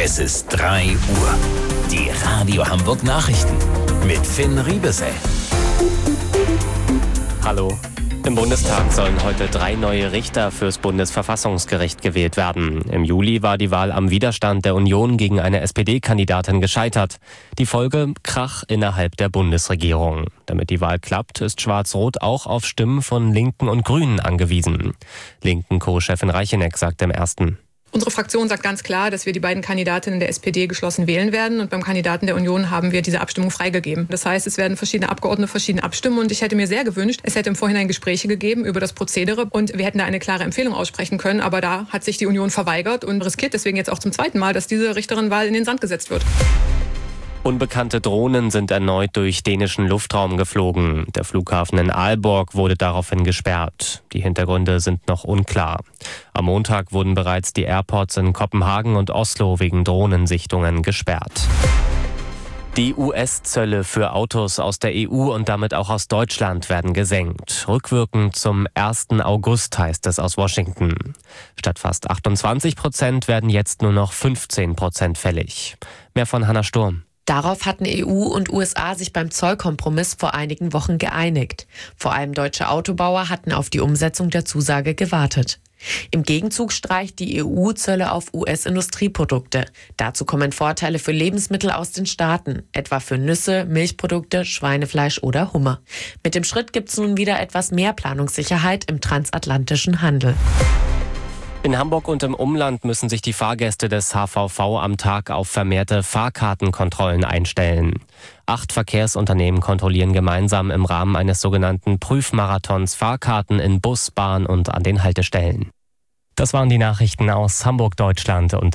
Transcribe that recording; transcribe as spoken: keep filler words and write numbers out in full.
Es ist drei Uhr. Die Radio Hamburg Nachrichten mit Finn Riebesell. Hallo. Im Bundestag sollen heute drei neue Richter fürs Bundesverfassungsgericht gewählt werden. Im Juli war die Wahl am Widerstand der Union gegen eine S P D-Kandidatin gescheitert. Die Folge: Krach innerhalb der Bundesregierung. Damit die Wahl klappt, ist Schwarz-Rot auch auf Stimmen von Linken und Grünen angewiesen. Linken-Co-Chefin Reicheneck sagt im Ersten: Unsere Fraktion sagt ganz klar, dass wir die beiden Kandidatinnen der S P D geschlossen wählen werden. Und beim Kandidaten der Union haben wir diese Abstimmung freigegeben. Das heißt, es werden verschiedene Abgeordnete verschieden abstimmen. Und ich hätte mir sehr gewünscht, es hätte im Vorhinein Gespräche gegeben über das Prozedere. Und wir hätten da eine klare Empfehlung aussprechen können. Aber da hat sich die Union verweigert und riskiert deswegen jetzt auch zum zweiten Mal, dass diese Richterinnenwahl in den Sand gesetzt wird. Unbekannte Drohnen sind erneut durch dänischen Luftraum geflogen. Der Flughafen in Aalborg wurde daraufhin gesperrt. Die Hintergründe sind noch unklar. Am Montag wurden bereits die Airports in Kopenhagen und Oslo wegen Drohnensichtungen gesperrt. Die U S-Zölle für Autos aus der E U und damit auch aus Deutschland werden gesenkt. Rückwirkend zum ersten August, heißt es aus Washington. Statt fast achtundzwanzig Prozent werden jetzt nur noch fünfzehn Prozent fällig. Mehr von Hanna Sturm. Darauf hatten E U und U S A sich beim Zollkompromiss vor einigen Wochen geeinigt. Vor allem deutsche Autobauer hatten auf die Umsetzung der Zusage gewartet. Im Gegenzug streicht die E U Zölle auf U S-Industrieprodukte. Dazu kommen Vorteile für Lebensmittel aus den Staaten, etwa für Nüsse, Milchprodukte, Schweinefleisch oder Hummer. Mit dem Schritt gibt es nun wieder etwas mehr Planungssicherheit im transatlantischen Handel. In Hamburg und im Umland müssen sich die Fahrgäste des H V V am Tag auf vermehrte Fahrkartenkontrollen einstellen. Acht Verkehrsunternehmen kontrollieren gemeinsam im Rahmen eines sogenannten Prüfmarathons Fahrkarten in Bus, Bahn und an den Haltestellen. Das waren die Nachrichten aus Hamburg, Deutschland und